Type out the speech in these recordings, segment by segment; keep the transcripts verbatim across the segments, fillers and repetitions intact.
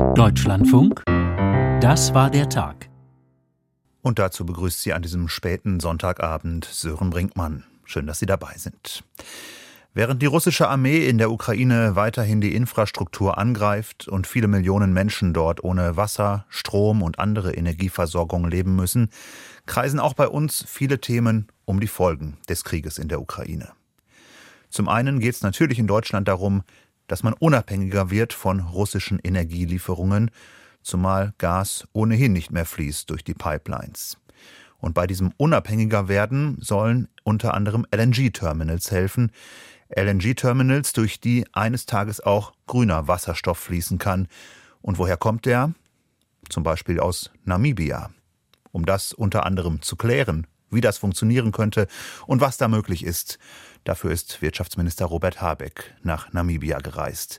Deutschlandfunk, das war der Tag. Und dazu begrüßt Sie an diesem späten Sonntagabend Sören Brinkmann. Schön, dass Sie dabei sind. Während die russische Armee in der Ukraine weiterhin die Infrastruktur angreift und viele Millionen Menschen dort ohne Wasser, Strom und andere Energieversorgung leben müssen, kreisen auch bei uns viele Themen um die Folgen des Krieges in der Ukraine. Zum einen geht es natürlich in Deutschland darum, dass man unabhängiger wird von russischen Energielieferungen, zumal Gas ohnehin nicht mehr fließt durch die Pipelines. Und bei diesem unabhängiger werden sollen unter anderem L N G-Terminals helfen. L N G-Terminals, durch die eines Tages auch grüner Wasserstoff fließen kann. Und woher kommt der? Zum Beispiel aus Namibia. Um das unter anderem zu klären, wie das funktionieren könnte und was da möglich ist, dafür ist Wirtschaftsminister Robert Habeck nach Namibia gereist.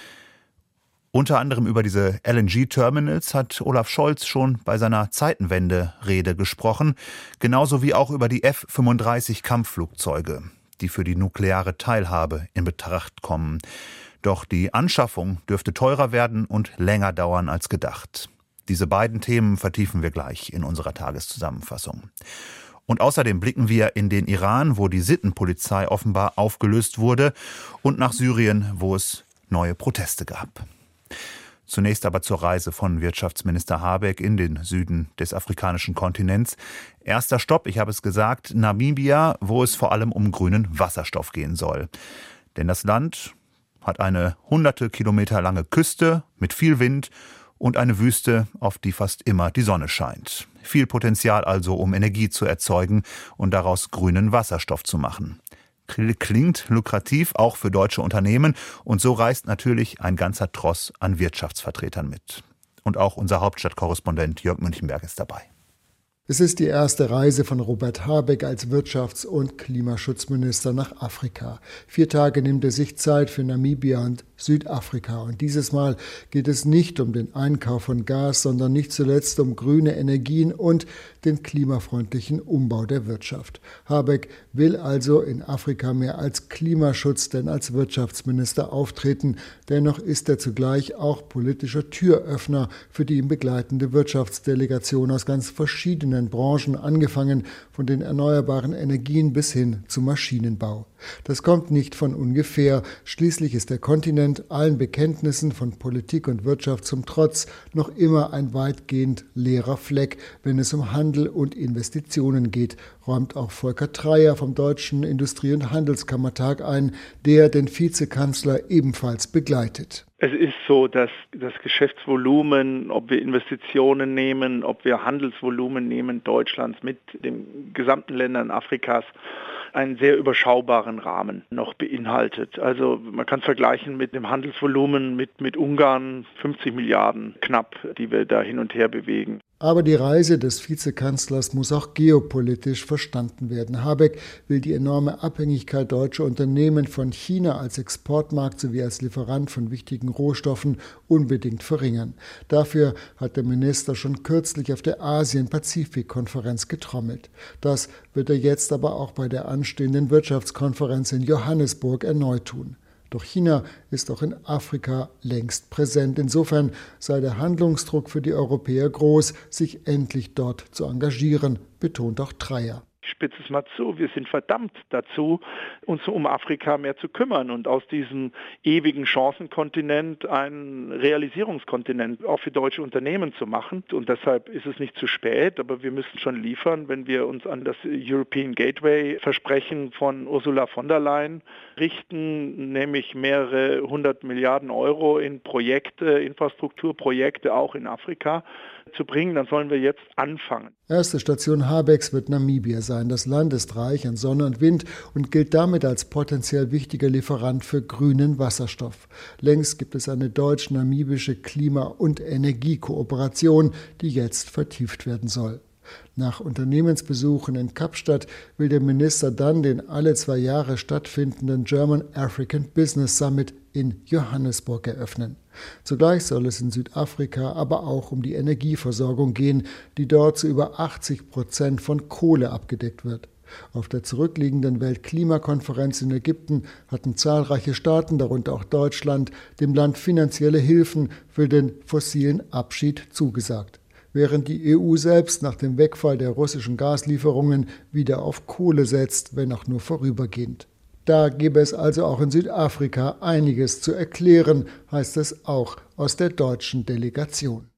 Unter anderem über diese L N G-Terminals hat Olaf Scholz schon bei seiner Zeitenwende-Rede gesprochen, genauso wie auch über die F fünfunddreißig Kampfflugzeuge, die für die nukleare Teilhabe in Betracht kommen. Doch die Anschaffung dürfte teurer werden und länger dauern als gedacht. Diese beiden Themen vertiefen wir gleich in unserer Tageszusammenfassung. Und außerdem blicken wir in den Iran, wo die Sittenpolizei offenbar aufgelöst wurde, und nach Syrien, wo es neue Proteste gab. Zunächst aber zur Reise von Wirtschaftsminister Habeck in den Süden des afrikanischen Kontinents. Erster Stopp, ich habe es gesagt, Namibia, wo es vor allem um grünen Wasserstoff gehen soll. Denn das Land hat eine hunderte Kilometer lange Küste mit viel Wind und eine Wüste, auf die fast immer die Sonne scheint. Viel Potenzial also, um Energie zu erzeugen und daraus grünen Wasserstoff zu machen. Klingt lukrativ, auch für deutsche Unternehmen. Und so reist natürlich ein ganzer Tross an Wirtschaftsvertretern mit. Und auch unser Hauptstadtkorrespondent Jörg Münchenberg ist dabei. Es ist die erste Reise von Robert Habeck als Wirtschafts- und Klimaschutzminister nach Afrika. Vier Tage nimmt er sich Zeit für Namibia und Südafrika. Und dieses Mal geht es nicht um den Einkauf von Gas, sondern nicht zuletzt um grüne Energien und den klimafreundlichen Umbau der Wirtschaft. Habeck will also in Afrika mehr als Klimaschutz denn als Wirtschaftsminister auftreten. Dennoch ist er zugleich auch politischer Türöffner für die ihn begleitende Wirtschaftsdelegation aus ganz verschiedenen Branchen, angefangen von den erneuerbaren Energien bis hin zum Maschinenbau. Das kommt nicht von ungefähr. Schließlich ist der Kontinent allen Bekenntnissen von Politik und Wirtschaft zum Trotz noch immer ein weitgehend leerer Fleck, wenn es um Handel und Investitionen geht, räumt auch Volker Treyer vom Deutschen Industrie- und Handelskammertag ein, der den Vizekanzler ebenfalls begleitet. Es ist so, dass das Geschäftsvolumen, ob wir Investitionen nehmen, ob wir Handelsvolumen nehmen, Deutschlands mit den gesamten Ländern Afrikas, einen sehr überschaubaren Rahmen noch beinhaltet. Also man kann es vergleichen mit dem Handelsvolumen mit, mit Ungarn, fünfzig Milliarden knapp, die wir da hin und her bewegen. Aber die Reise des Vizekanzlers muss auch geopolitisch verstanden werden. Habeck will die enorme Abhängigkeit deutscher Unternehmen von China als Exportmarkt sowie als Lieferant von wichtigen Rohstoffen unbedingt verringern. Dafür hat der Minister schon kürzlich auf der Asien-Pazifik-Konferenz getrommelt. Das wird er jetzt aber auch bei der anstehenden Wirtschaftskonferenz in Johannesburg erneut tun. Doch China ist auch in Afrika längst präsent. Insofern sei der Handlungsdruck für die Europäer groß, sich endlich dort zu engagieren, betont auch Treyer. Ich spitze es mal zu, wir sind verdammt dazu, uns um Afrika mehr zu kümmern und aus diesem ewigen Chancenkontinent einen Realisierungskontinent auch für deutsche Unternehmen zu machen. Und deshalb ist es nicht zu spät, aber wir müssen schon liefern, wenn wir uns an das European Gateway-Versprechen von Ursula von der Leyen richten, nämlich mehrere hundert Milliarden Euro in Projekte, Infrastrukturprojekte auch in Afrika zu bringen, dann sollen wir jetzt anfangen. Erste Station Habecks wird Namibia sein. Das Land ist reich an Sonne und Wind und gilt damit als potenziell wichtiger Lieferant für grünen Wasserstoff. Längst gibt es eine deutsch-namibische Klima- und Energiekooperation, die jetzt vertieft werden soll. Nach Unternehmensbesuchen in Kapstadt will der Minister dann den alle zwei Jahre stattfindenden German African Business Summit in Johannesburg eröffnen. Zugleich soll es in Südafrika aber auch um die Energieversorgung gehen, die dort zu über achtzig Prozent von Kohle abgedeckt wird. Auf der zurückliegenden Weltklimakonferenz in Ägypten hatten zahlreiche Staaten, darunter auch Deutschland, dem Land finanzielle Hilfen für den fossilen Abschied zugesagt, während die E U selbst nach dem Wegfall der russischen Gaslieferungen wieder auf Kohle setzt, wenn auch nur vorübergehend. Da gäbe es also auch in Südafrika einiges zu erklären, heißt es auch aus der deutschen Delegation.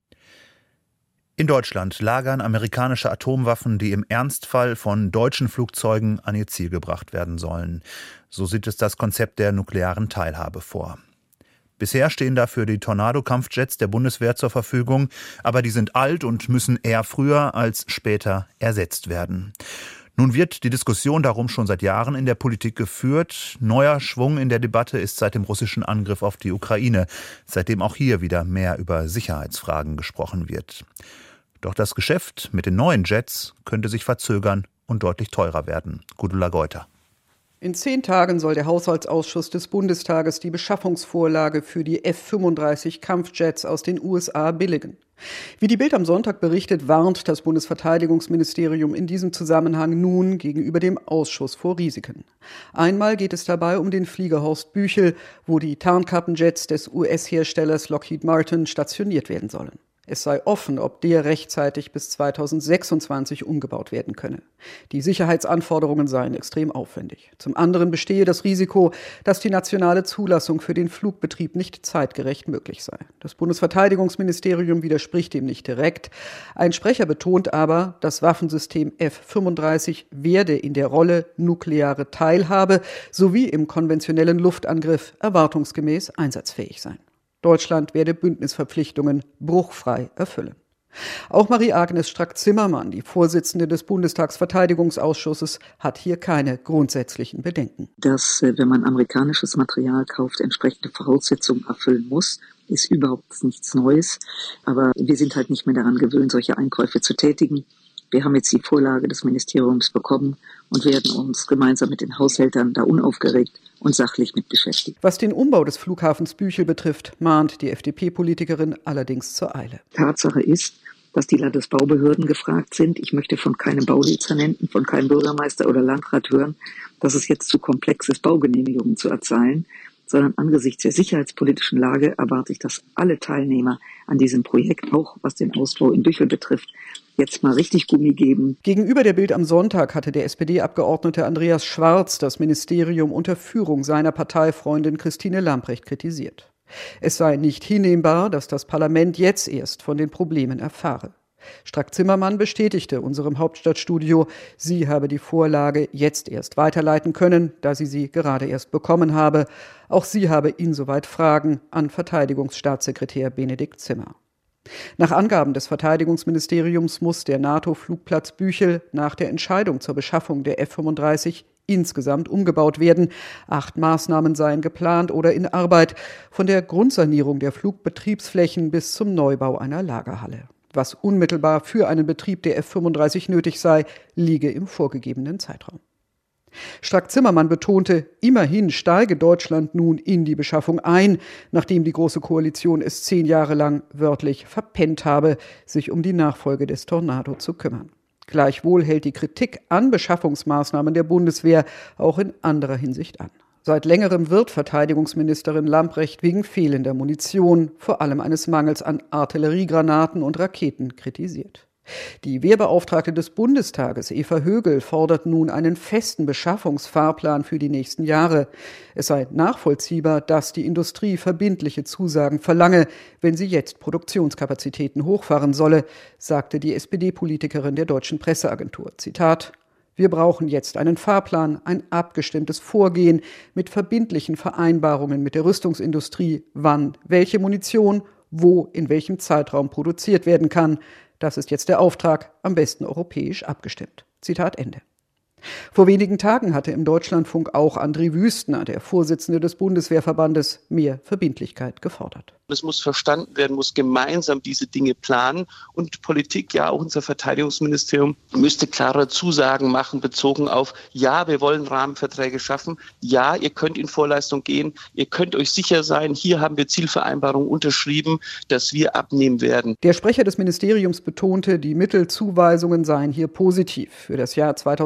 In Deutschland lagern amerikanische Atomwaffen, die im Ernstfall von deutschen Flugzeugen an ihr Ziel gebracht werden sollen. So sieht es das Konzept der nuklearen Teilhabe vor. Bisher stehen dafür die Tornado-Kampfjets der Bundeswehr zur Verfügung, aber die sind alt und müssen eher früher als später ersetzt werden. Nun wird die Diskussion darum schon seit Jahren in der Politik geführt. Neuer Schwung in der Debatte ist seit dem russischen Angriff auf die Ukraine, seitdem auch hier wieder mehr über Sicherheitsfragen gesprochen wird. Doch das Geschäft mit den neuen Jets könnte sich verzögern und deutlich teurer werden. Gudula Geuter. In zehn Tagen soll der Haushaltsausschuss des Bundestages die Beschaffungsvorlage für die F fünfunddreißig Kampfjets aus den U S A billigen. Wie die Bild am Sonntag berichtet, warnt das Bundesverteidigungsministerium in diesem Zusammenhang nun gegenüber dem Ausschuss vor Risiken. Einmal geht es dabei um den Flieger Horst Büchel, wo die Tarnkappenjets des U S-Herstellers Lockheed Martin stationiert werden sollen. Es sei offen, ob der rechtzeitig bis zweitausendsechsundzwanzig umgebaut werden könne. Die Sicherheitsanforderungen seien extrem aufwendig. Zum anderen bestehe das Risiko, dass die nationale Zulassung für den Flugbetrieb nicht zeitgerecht möglich sei. Das Bundesverteidigungsministerium widerspricht dem nicht direkt. Ein Sprecher betont aber, das Waffensystem F fünfunddreißig werde in der Rolle nukleare Teilhabe sowie im konventionellen Luftangriff erwartungsgemäß einsatzfähig sein. Deutschland werde Bündnisverpflichtungen bruchfrei erfüllen. Auch Marie-Agnes Strack-Zimmermann, die Vorsitzende des Bundestagsverteidigungsausschusses, hat hier keine grundsätzlichen Bedenken. Dass, wenn man amerikanisches Material kauft, entsprechende Voraussetzungen erfüllen muss, ist überhaupt nichts Neues. Aber wir sind halt nicht mehr daran gewöhnt, solche Einkäufe zu tätigen. Wir haben jetzt die Vorlage des Ministeriums bekommen und werden uns gemeinsam mit den Haushältern da unaufgeregt und sachlich mit beschäftigen. Was den Umbau des Flughafens Büchel betrifft, mahnt die F D P-Politikerin allerdings zur Eile. Tatsache ist, dass die Landesbaubehörden gefragt sind. Ich möchte von keinem Baudezernenten, von keinem Bürgermeister oder Landrat hören, dass es jetzt zu komplex ist, Baugenehmigungen zu erteilen, sondern angesichts der sicherheitspolitischen Lage erwarte ich, dass alle Teilnehmer an diesem Projekt, auch was den Ausbau in Büchel betrifft, jetzt mal richtig Gummi geben. Gegenüber der Bild am Sonntag hatte der S P D-Abgeordnete Andreas Schwarz das Ministerium unter Führung seiner Parteifreundin Christine Lambrecht kritisiert. Es sei nicht hinnehmbar, dass das Parlament jetzt erst von den Problemen erfahre. Strack-Zimmermann bestätigte unserem Hauptstadtstudio, sie habe die Vorlage jetzt erst weiterleiten können, da sie sie gerade erst bekommen habe. Auch sie habe insoweit Fragen an Verteidigungsstaatssekretär Benedikt Zimmer. Nach Angaben des Verteidigungsministeriums muss der NATO-Flugplatz Büchel nach der Entscheidung zur Beschaffung der F fünfunddreißig insgesamt umgebaut werden. Acht Maßnahmen seien geplant oder in Arbeit, von der Grundsanierung der Flugbetriebsflächen bis zum Neubau einer Lagerhalle. Was unmittelbar für einen Betrieb der F fünfunddreißig nötig sei, liege im vorgegebenen Zeitraum. Strack-Zimmermann betonte, immerhin steige Deutschland nun in die Beschaffung ein, nachdem die Große Koalition es zehn Jahre lang wörtlich verpennt habe, sich um die Nachfolge des Tornado zu kümmern. Gleichwohl hält die Kritik an Beschaffungsmaßnahmen der Bundeswehr auch in anderer Hinsicht an. Seit längerem wird Verteidigungsministerin Lambrecht wegen fehlender Munition, vor allem eines Mangels an Artilleriegranaten und Raketen, kritisiert. Die Wehrbeauftragte des Bundestages, Eva Högel, fordert nun einen festen Beschaffungsfahrplan für die nächsten Jahre. Es sei nachvollziehbar, dass die Industrie verbindliche Zusagen verlange, wenn sie jetzt Produktionskapazitäten hochfahren solle, sagte die S P D-Politikerin der Deutschen Presseagentur. Zitat: Wir brauchen jetzt einen Fahrplan, ein abgestimmtes Vorgehen mit verbindlichen Vereinbarungen mit der Rüstungsindustrie, wann welche Munition, wo, in welchem Zeitraum produziert werden kann. Das ist jetzt der Auftrag, am besten europäisch abgestimmt. Zitat Ende. Vor wenigen Tagen hatte im Deutschlandfunk auch André Wüstner, der Vorsitzende des Bundeswehrverbandes, mehr Verbindlichkeit gefordert. Es muss verstanden werden, muss gemeinsam diese Dinge planen und Politik, ja auch unser Verteidigungsministerium, müsste klare Zusagen machen bezogen auf, ja, wir wollen Rahmenverträge schaffen, ja, ihr könnt in Vorleistung gehen, ihr könnt euch sicher sein, hier haben wir Zielvereinbarungen unterschrieben, dass wir abnehmen werden. Der Sprecher des Ministeriums betonte, die Mittelzuweisungen seien hier positiv. Für das Jahr zweitausenddreiundzwanzig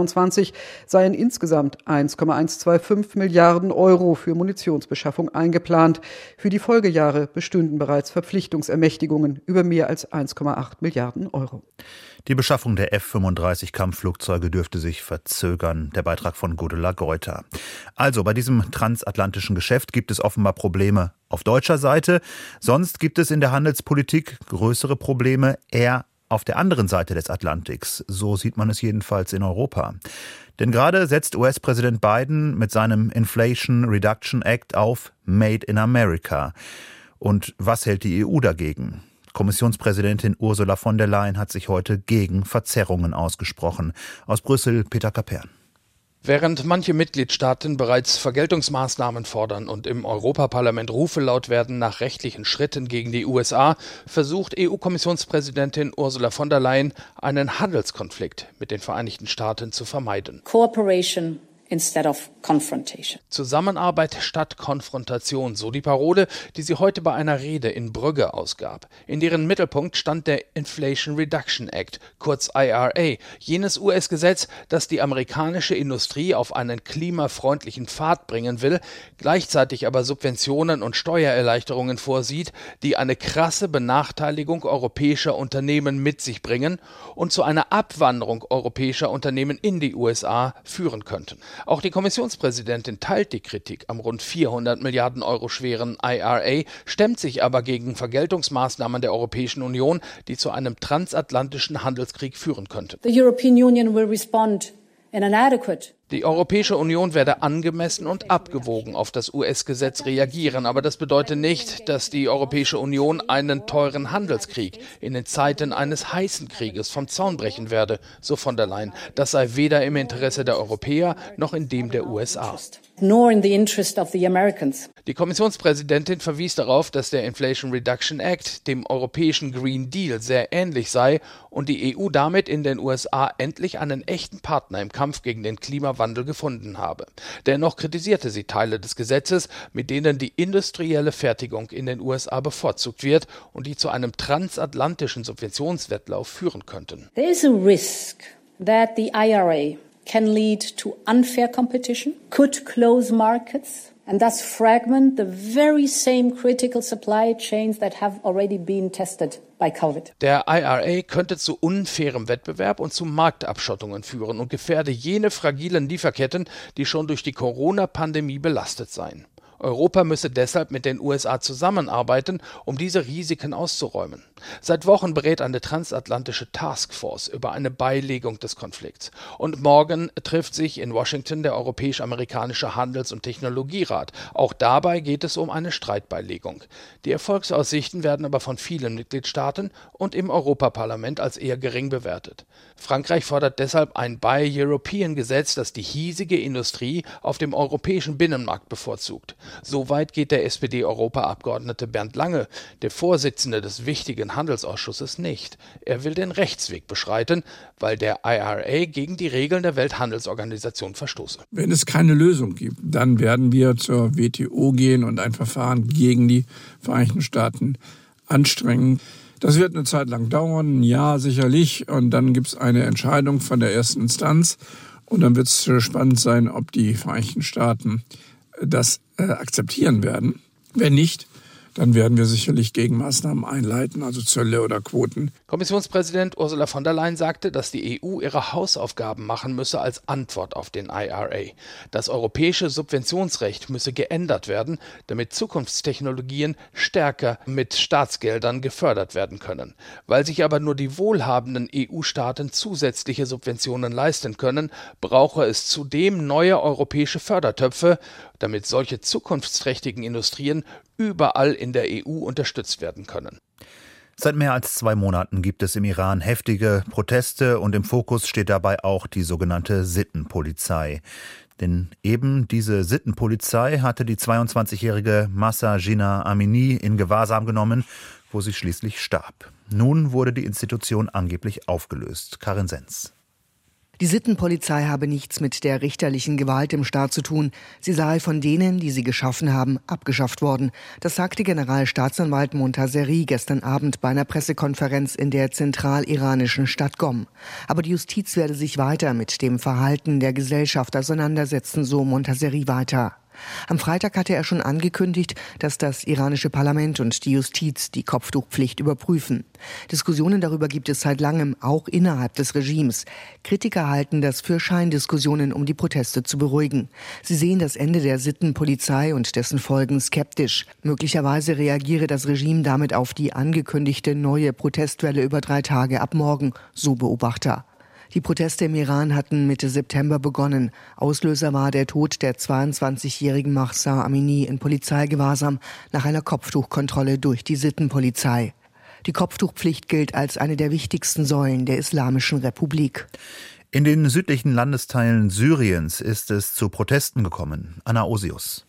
zweitausendzweiundzwanzig seien insgesamt eins Komma hundertfünfundzwanzig Milliarden Euro für Munitionsbeschaffung eingeplant. Für die Folgejahre bestünden bereits Verpflichtungsermächtigungen über mehr als eins Komma acht Milliarden Euro. Die Beschaffung der F fünfunddreißig Kampfflugzeuge dürfte sich verzögern. Der Beitrag von Gudula Geuter. Also bei diesem transatlantischen Geschäft gibt es offenbar Probleme auf deutscher Seite. Sonst gibt es in der Handelspolitik größere Probleme eher auf der anderen Seite des Atlantiks. So sieht man es jedenfalls in Europa. Denn gerade setzt U S-Präsident Biden mit seinem Inflation Reduction Act auf Made in America. Und was hält die E U dagegen? Kommissionspräsidentin Ursula von der Leyen hat sich heute gegen Verzerrungen ausgesprochen. Aus Brüssel, Peter Kapern. Während manche Mitgliedstaaten bereits Vergeltungsmaßnahmen fordern und im Europaparlament Rufe laut werden nach rechtlichen Schritten gegen die U S A, versucht E U-Kommissionspräsidentin Ursula von der Leyen, einen Handelskonflikt mit den Vereinigten Staaten zu vermeiden. Cooperation instead of confrontation. Zusammenarbeit statt Konfrontation, so die Parole, die sie heute bei einer Rede in Brügge ausgab. In deren Mittelpunkt stand der Inflation Reduction Act, kurz I R A, jenes U S-Gesetz, das die amerikanische Industrie auf einen klimafreundlichen Pfad bringen will, gleichzeitig aber Subventionen und Steuererleichterungen vorsieht, die eine krasse Benachteiligung europäischer Unternehmen mit sich bringen und zu einer Abwanderung europäischer Unternehmen in die U S A führen könnten. Auch die Kommissionspräsidentin teilt die Kritik am rund vierhundert Milliarden Euro schweren I R A, stemmt sich aber gegen Vergeltungsmaßnahmen der Europäischen Union, die zu einem transatlantischen Handelskrieg führen könnten. The European Union will respond in an adequate. Die Europäische Union werde angemessen und abgewogen auf das U S-Gesetz reagieren, aber das bedeutet nicht, dass die Europäische Union einen teuren Handelskrieg in den Zeiten eines heißen Krieges vom Zaun brechen werde, so von der Leyen. Das sei weder im Interesse der Europäer noch in dem der U S A. Nor in the interest of the Americans. Die Kommissionspräsidentin verwies darauf, dass der Inflation Reduction Act dem europäischen Green Deal sehr ähnlich sei und die E U damit in den U S A endlich einen echten Partner im Kampf gegen den Klimawandel gefunden habe. Dennoch kritisierte sie Teile des Gesetzes, mit denen die industrielle Fertigung in den U S A bevorzugt wird und die zu einem transatlantischen Subventionswettlauf führen könnten. There is a risk that the I R A can lead to unfair competition, could close markets and thus fragment the very same critical supply chains that have already been tested by COVID. Der I R A könnte zu unfairem Wettbewerb und zu Marktabschottungen führen und gefährde jene fragilen Lieferketten, die schon durch die Corona-Pandemie belastet seien. Europa müsse deshalb mit den U S A zusammenarbeiten, um diese Risiken auszuräumen. Seit Wochen berät eine transatlantische Taskforce über eine Beilegung des Konflikts. Und morgen trifft sich in Washington der Europäisch-Amerikanische Handels- und Technologierat. Auch dabei geht es um eine Streitbeilegung. Die Erfolgsaussichten werden aber von vielen Mitgliedstaaten und im Europaparlament als eher gering bewertet. Frankreich fordert deshalb ein Buy European Gesetz, das die hiesige Industrie auf dem europäischen Binnenmarkt bevorzugt. Soweit geht der S P D-Europaabgeordnete Bernd Lange, der Vorsitzende des wichtigen Handelsausschusses, nicht. Er will den Rechtsweg beschreiten, weil der I R A gegen die Regeln der Welthandelsorganisation verstoße. Wenn es keine Lösung gibt, dann werden wir zur W T O gehen und ein Verfahren gegen die Vereinigten Staaten anstrengen. Das wird eine Zeit lang dauern, ein Jahr sicherlich, und dann gibt es eine Entscheidung von der ersten Instanz und dann wird es spannend sein, ob die Vereinigten Staaten das äh, akzeptieren werden. Wenn nicht, dann werden wir sicherlich Gegenmaßnahmen einleiten, also Zölle oder Quoten. Kommissionspräsident Ursula von der Leyen sagte, dass die E U ihre Hausaufgaben machen müsse als Antwort auf den I R A. Das europäische Subventionsrecht müsse geändert werden, damit Zukunftstechnologien stärker mit Staatsgeldern gefördert werden können. Weil sich aber nur die wohlhabenden E U-Staaten zusätzliche Subventionen leisten können, brauche es zudem neue europäische Fördertöpfe, damit solche zukunftsträchtigen Industrien überall in der E U unterstützt werden können. Seit mehr als zwei Monaten gibt es im Iran heftige Proteste und im Fokus steht dabei auch die sogenannte Sittenpolizei. Denn eben diese Sittenpolizei hatte die zweiundzwanzigjährige Mahsa Jina Amini in Gewahrsam genommen, wo sie schließlich starb. Nun wurde die Institution angeblich aufgelöst. Karin Sens. Die Sittenpolizei habe nichts mit der richterlichen Gewalt im Staat zu tun. Sie sei von denen, die sie geschaffen haben, abgeschafft worden. Das sagte Generalstaatsanwalt Montazeri gestern Abend bei einer Pressekonferenz in der zentraliranischen Stadt Qom. Aber die Justiz werde sich weiter mit dem Verhalten der Gesellschaft auseinandersetzen, so Montazeri weiter. Am Freitag hatte er schon angekündigt, dass das iranische Parlament und die Justiz die Kopftuchpflicht überprüfen. Diskussionen darüber gibt es seit langem, auch innerhalb des Regimes. Kritiker halten das für Scheindiskussionen, um die Proteste zu beruhigen. Sie sehen das Ende der Sittenpolizei und dessen Folgen skeptisch. Möglicherweise reagiere das Regime damit auf die angekündigte neue Protestwelle über drei Tage ab morgen, so Beobachter. Die Proteste im Iran hatten Mitte September begonnen. Auslöser war der Tod der zweiundzwanzigjährigen Mahsa Amini in Polizeigewahrsam nach einer Kopftuchkontrolle durch die Sittenpolizei. Die Kopftuchpflicht gilt als eine der wichtigsten Säulen der Islamischen Republik. In den südlichen Landesteilen Syriens ist es zu Protesten gekommen. Anna Osius.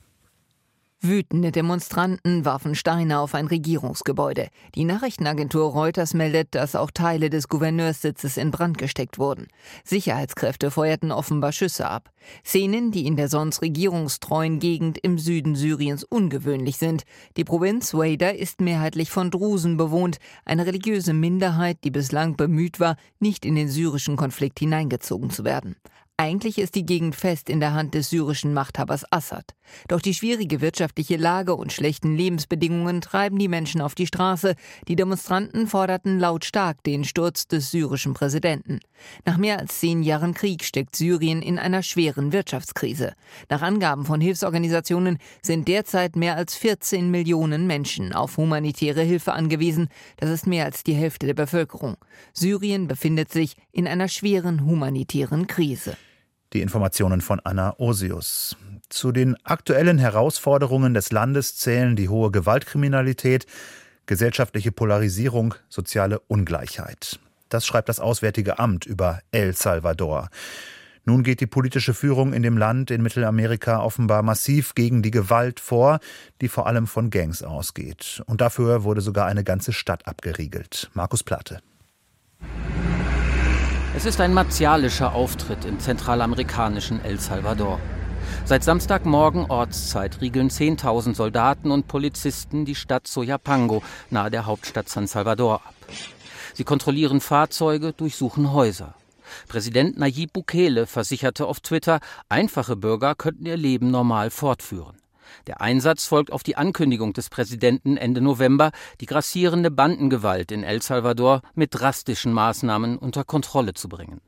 Wütende Demonstranten warfen Steine auf ein Regierungsgebäude. Die Nachrichtenagentur Reuters meldet, dass auch Teile des Gouverneurssitzes in Brand gesteckt wurden. Sicherheitskräfte feuerten offenbar Schüsse ab. Szenen, die in der sonst regierungstreuen Gegend im Süden Syriens ungewöhnlich sind. Die Provinz Wada ist mehrheitlich von Drusen bewohnt, eine religiöse Minderheit, die bislang bemüht war, nicht in den syrischen Konflikt hineingezogen zu werden. Eigentlich ist die Gegend fest in der Hand des syrischen Machthabers Assad. Doch die schwierige wirtschaftliche Lage und schlechten Lebensbedingungen treiben die Menschen auf die Straße. Die Demonstranten forderten lautstark den Sturz des syrischen Präsidenten. Nach mehr als zehn Jahren Krieg steckt Syrien in einer schweren Wirtschaftskrise. Nach Angaben von Hilfsorganisationen sind derzeit mehr als vierzehn Millionen Menschen auf humanitäre Hilfe angewiesen. Das ist mehr als die Hälfte der Bevölkerung. Syrien befindet sich in einer schweren humanitären Krise. Die Informationen von Anna Osius. Zu den aktuellen Herausforderungen des Landes zählen die hohe Gewaltkriminalität, gesellschaftliche Polarisierung, soziale Ungleichheit. Das schreibt das Auswärtige Amt über El Salvador. Nun geht die politische Führung in dem Land in Mittelamerika offenbar massiv gegen die Gewalt vor, die vor allem von Gangs ausgeht. Und dafür wurde sogar eine ganze Stadt abgeriegelt. Markus Plate. Es ist ein martialischer Auftritt im zentralamerikanischen El Salvador. Seit Samstagmorgen Ortszeit riegeln zehntausend Soldaten und Polizisten die Stadt Soyapango nahe der Hauptstadt San Salvador ab. Sie kontrollieren Fahrzeuge, durchsuchen Häuser. Präsident Nayib Bukele versicherte auf Twitter, einfache Bürger könnten ihr Leben normal fortführen. Der Einsatz folgt auf die Ankündigung des Präsidenten Ende November, die grassierende Bandengewalt in El Salvador mit drastischen Maßnahmen unter Kontrolle zu bringen.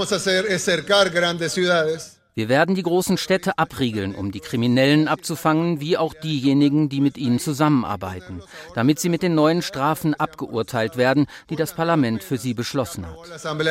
Wir werden die großen Städte abriegeln, um die Kriminellen abzufangen, wie auch diejenigen, die mit ihnen zusammenarbeiten, damit sie mit den neuen Strafen abgeurteilt werden, die das Parlament für sie beschlossen hat.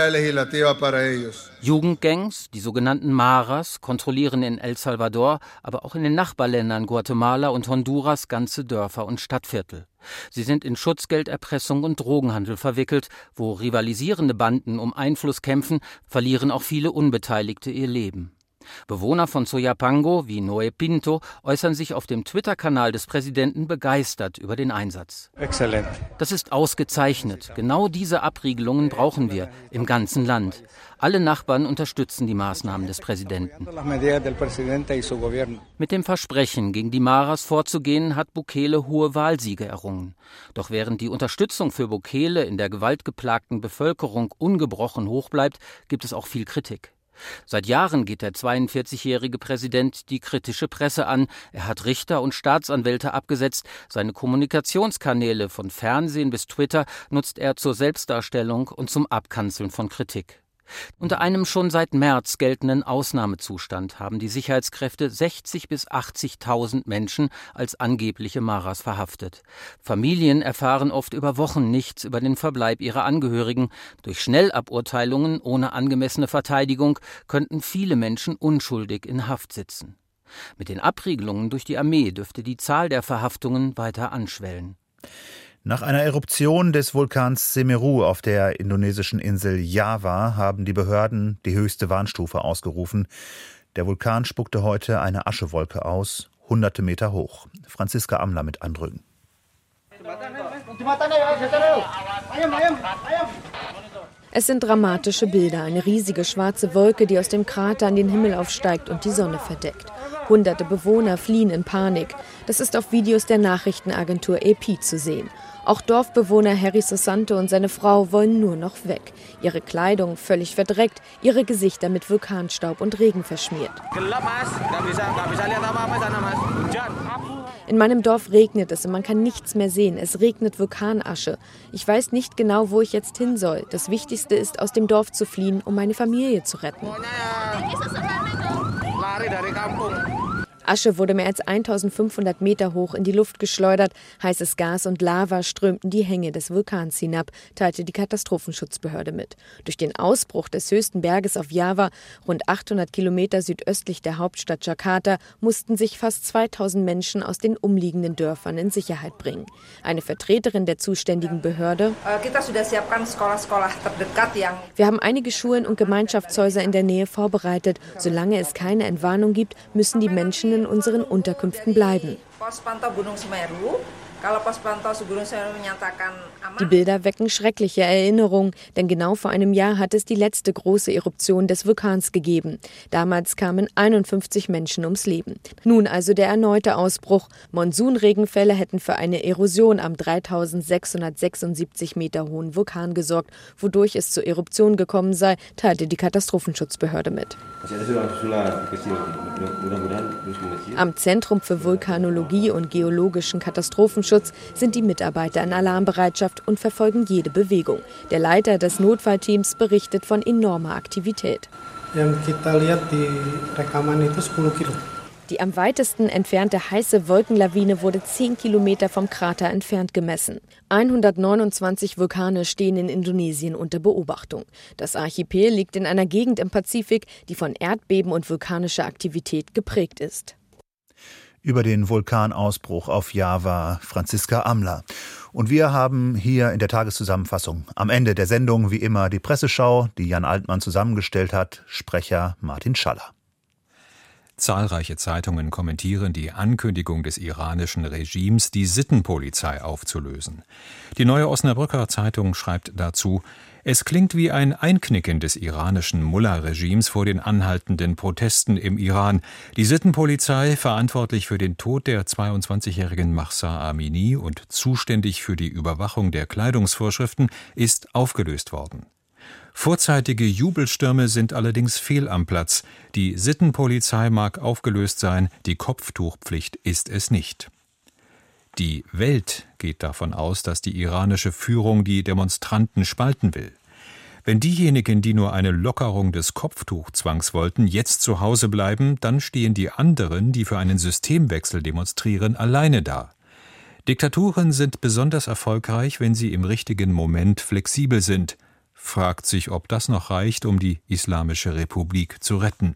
Jugendgangs, die sogenannten Maras, kontrollieren in El Salvador, aber auch in den Nachbarländern Guatemala und Honduras ganze Dörfer und Stadtviertel. Sie sind in Schutzgelderpressung und Drogenhandel verwickelt. Wo rivalisierende Banden um Einfluss kämpfen, verlieren auch viele Unbeteiligte ihr Leben. Bewohner von Soyapango wie Noé Pinto äußern sich auf dem Twitter-Kanal des Präsidenten begeistert über den Einsatz. Exzellent. Das ist ausgezeichnet. Genau diese Abriegelungen brauchen wir im ganzen Land. Alle Nachbarn unterstützen die Maßnahmen des Präsidenten. Mit dem Versprechen, gegen die Maras vorzugehen, hat Bukele hohe Wahlsiege errungen. Doch während die Unterstützung für Bukele in der gewaltgeplagten Bevölkerung ungebrochen hoch bleibt, gibt es auch viel Kritik. Seit Jahren geht der zweiundvierzigjährige Präsident die kritische Presse an. Er hat Richter und Staatsanwälte abgesetzt. Seine Kommunikationskanäle von Fernsehen bis Twitter nutzt er zur Selbstdarstellung und zum Abkanzeln von Kritik. Unter einem schon seit März geltenden Ausnahmezustand haben die Sicherheitskräfte sechzigtausend bis achtzigtausend Menschen als angebliche Maras verhaftet. Familien erfahren oft über Wochen nichts über den Verbleib ihrer Angehörigen. Durch Schnellaburteilungen ohne angemessene Verteidigung könnten viele Menschen unschuldig in Haft sitzen. Mit den Abriegelungen durch die Armee dürfte die Zahl der Verhaftungen weiter anschwellen. Nach einer Eruption des Vulkans Semeru auf der indonesischen Insel Java haben die Behörden die höchste Warnstufe ausgerufen. Der Vulkan spuckte heute eine Aschewolke aus, hunderte Meter hoch. Franziska Amler mit Eindrücken. Es sind dramatische Bilder, eine riesige schwarze Wolke, die aus dem Krater an den Himmel aufsteigt und die Sonne verdeckt. Hunderte Bewohner fliehen in Panik. Das ist auf Videos der Nachrichtenagentur A P zu sehen. Auch Dorfbewohner Harry Sosanto und seine Frau wollen nur noch weg. Ihre Kleidung völlig verdreckt, ihre Gesichter mit Vulkanstaub und Regen verschmiert. In meinem Dorf regnet es und man kann nichts mehr sehen. Es regnet Vulkanasche. Ich weiß nicht genau, wo ich jetzt hin soll. Das Wichtigste ist, aus dem Dorf zu fliehen, um meine Familie zu retten. Asche wurde mehr als eintausendfünfhundert Meter hoch in die Luft geschleudert. Heißes Gas und Lava strömten die Hänge des Vulkans hinab, teilte die Katastrophenschutzbehörde mit. Durch den Ausbruch des höchsten Berges auf Java, rund achthundert Kilometer südöstlich der Hauptstadt Jakarta, mussten sich fast zweitausend Menschen aus den umliegenden Dörfern in Sicherheit bringen. Eine Vertreterin der zuständigen Behörde: Wir haben einige Schulen und Gemeinschaftshäuser in der Nähe vorbereitet. Solange es keine Entwarnung gibt, müssen die Menschen in unseren Unterkünften bleiben. Die Bilder wecken schreckliche Erinnerungen, denn genau vor einem Jahr hat es die letzte große Eruption des Vulkans gegeben. Damals kamen einundfünfzig Menschen ums Leben. Nun also der erneute Ausbruch. Monsunregenfälle hätten für eine Erosion am dreitausendsechshundertsechsundsiebzig Meter hohen Vulkan gesorgt, wodurch es zur Eruption gekommen sei, teilte die Katastrophenschutzbehörde mit. Am Zentrum für Vulkanologie und geologischen Katastrophenschutz sind die Mitarbeiter in Alarmbereitschaft und verfolgen jede Bewegung. Der Leiter des Notfallteams berichtet von enormer Aktivität. Die am weitesten entfernte heiße Wolkenlawine wurde zehn Kilometer vom Krater entfernt gemessen. hundertneunundzwanzig Vulkane stehen in Indonesien unter Beobachtung. Das Archipel liegt in einer Gegend im Pazifik, die von Erdbeben und vulkanischer Aktivität geprägt ist. Über den Vulkanausbruch auf Java, Franziska Amler. Und wir haben hier in der Tageszusammenfassung am Ende der Sendung wie immer die Presseschau, die Jan Altmann zusammengestellt hat, Sprecher Martin Schaller. Zahlreiche Zeitungen kommentieren die Ankündigung des iranischen Regimes, die Sittenpolizei aufzulösen. Die Neue Osnabrücker Zeitung schreibt dazu: Es klingt wie ein Einknicken des iranischen Mullah-Regimes vor den anhaltenden Protesten im Iran. Die Sittenpolizei, verantwortlich für den Tod der zweiundzwanzigjährigen Mahsa Amini und zuständig für die Überwachung der Kleidungsvorschriften, ist aufgelöst worden. Vorzeitige Jubelstürme sind allerdings fehl am Platz. Die Sittenpolizei mag aufgelöst sein, die Kopftuchpflicht ist es nicht. Die Welt geht davon aus, dass die iranische Führung die Demonstranten spalten will. Wenn diejenigen, die nur eine Lockerung des Kopftuchzwangs wollten, jetzt zu Hause bleiben, dann stehen die anderen, die für einen Systemwechsel demonstrieren, alleine da. Diktaturen sind besonders erfolgreich, wenn sie im richtigen Moment flexibel sind. Fragt sich, ob das noch reicht, um die Islamische Republik zu retten.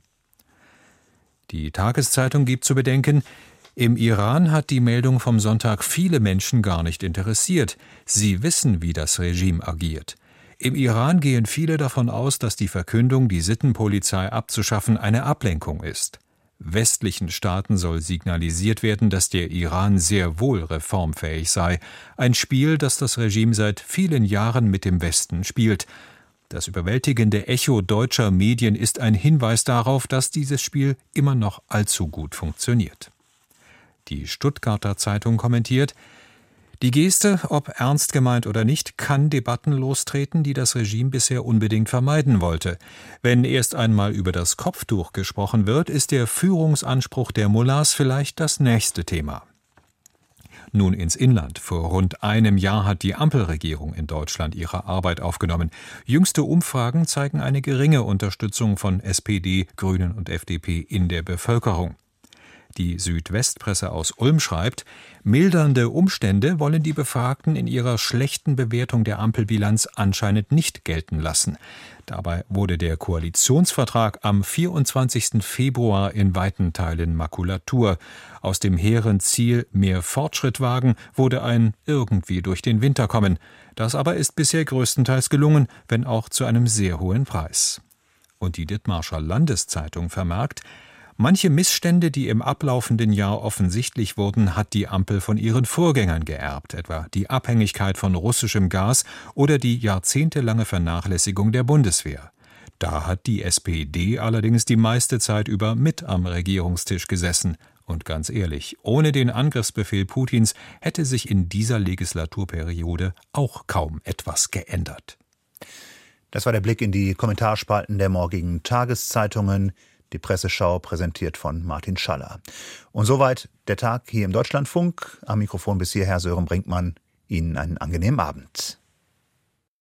Die Tageszeitung gibt zu bedenken: Im Iran hat die Meldung vom Sonntag viele Menschen gar nicht interessiert. Sie wissen, wie das Regime agiert. Im Iran gehen viele davon aus, dass die Verkündung, die Sittenpolizei abzuschaffen, eine Ablenkung ist. Westlichen Staaten soll signalisiert werden, dass der Iran sehr wohl reformfähig sei. Ein Spiel, das das Regime seit vielen Jahren mit dem Westen spielt. Das überwältigende Echo deutscher Medien ist ein Hinweis darauf, dass dieses Spiel immer noch allzu gut funktioniert. Die Stuttgarter Zeitung kommentiert: Die Geste, ob ernst gemeint oder nicht, kann Debatten lostreten, die das Regime bisher unbedingt vermeiden wollte. Wenn erst einmal über das Kopftuch gesprochen wird, ist der Führungsanspruch der Mullahs vielleicht das nächste Thema. Nun ins Inland. Vor rund einem Jahr hat die Ampelregierung in Deutschland ihre Arbeit aufgenommen. Jüngste Umfragen zeigen eine geringe Unterstützung von S P D, Grünen und F D P in der Bevölkerung. Die Südwestpresse aus Ulm schreibt: Mildernde Umstände wollen die Befragten in ihrer schlechten Bewertung der Ampelbilanz anscheinend nicht gelten lassen. Dabei wurde der Koalitionsvertrag am vierundzwanzigsten Februar in weiten Teilen Makulatur. Aus dem hehren Ziel mehr Fortschritt wagen wurde ein irgendwie durch den Winter kommen. Das aber ist bisher größtenteils gelungen, wenn auch zu einem sehr hohen Preis. Und die Dithmarscher Landeszeitung vermerkt: Manche Missstände, die im ablaufenden Jahr offensichtlich wurden, hat die Ampel von ihren Vorgängern geerbt, etwa die Abhängigkeit von russischem Gas oder die jahrzehntelange Vernachlässigung der Bundeswehr. Da hat die S P D allerdings die meiste Zeit über mit am Regierungstisch gesessen. Und ganz ehrlich, ohne den Angriffsbefehl Putins hätte sich in dieser Legislaturperiode auch kaum etwas geändert. Das war der Blick in die Kommentarspalten der morgigen Tageszeitungen. Die Presseschau präsentiert von Martin Schaller. Und soweit der Tag hier im Deutschlandfunk. Am Mikrofon bis hierher Sören Brinkmann. Ihnen einen angenehmen Abend.